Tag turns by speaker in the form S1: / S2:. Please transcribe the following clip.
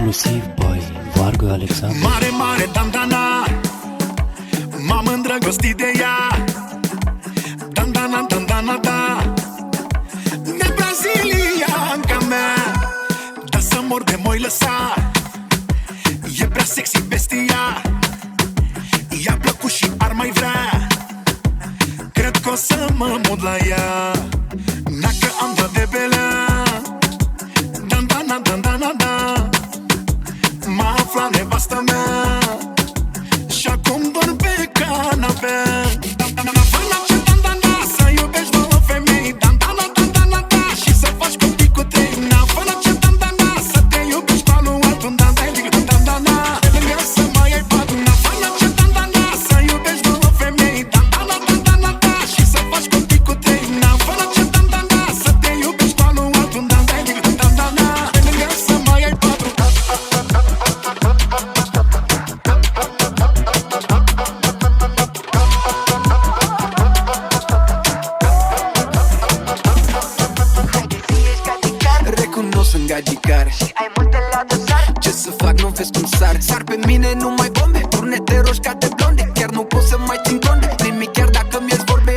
S1: Exclusiv by Varga Alexandru.
S2: Mare, mare dandana, m-am îndrăgostit de ea. Dandana, dandana, da, de brazilianca mea. Dar să mor de moi lăsa, e prea sexy bestia. I-a plăcut și ar mai vrea, cred că o să mă mut la ea. Dacă am dat de belea, dandana, dandana, da, m-a aflat nevastă mea și acum dorm pe canapea. Dandana, dandana, să iubești două femei. Dandana, dandana, da, și să faci copii cu trei. Dandana, dandana, să te iubești cu alul altul. Dandana, pe lângă să mai ai patru. Dandana, dandana, să iubești două femei. Dandana, dandana, da, și să faci copii cu trei. Dandana, dandana, să te iubești cu alul altul. Dandana, pe lângă să mai ai patru.
S3: Recunosc în gagicar și ai multe la dosar. Ce să fac, nu vezi cum sar? Sar pe mine numai bombe, turnete roșcate blonde. Chiar nu pot să mai țin conde, nimic chiar dacă mi-ești vorbe